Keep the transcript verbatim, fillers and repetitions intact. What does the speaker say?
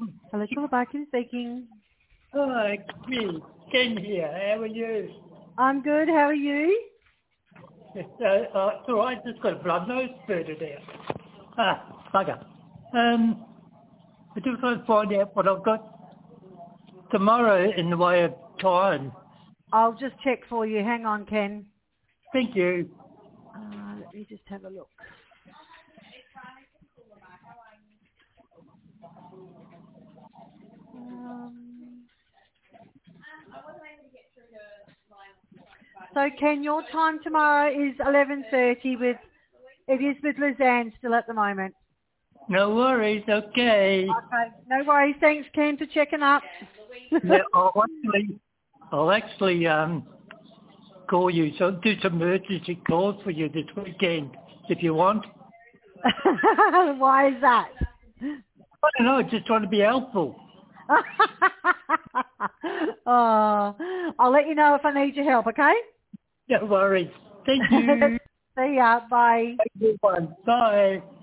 Hello, Barkin speaking. Hi, me, Ken here. How are you? I'm good. How are you? It's, uh, uh, it's all right. Just got a blood nose further there. Ah, bugger. Um, I just want to find out what I've got tomorrow in the way of time. I'll just check for you. Hang on, Ken. Thank you. Uh, let me just have a look. Um, so, Ken, your time tomorrow is eleven thirty with, it is with Lizanne still at the moment. No worries. Okay. Okay. No worries. Thanks, Ken, for checking up. Yeah, I'll actually, I'll actually um, call you. So do some emergency calls for you this weekend if you want. Why is that? I don't know. Just trying to be helpful. Oh, I'll let you know if I need your help, okay? No worries. Thank you. See ya. Bye. Have a good one. Bye.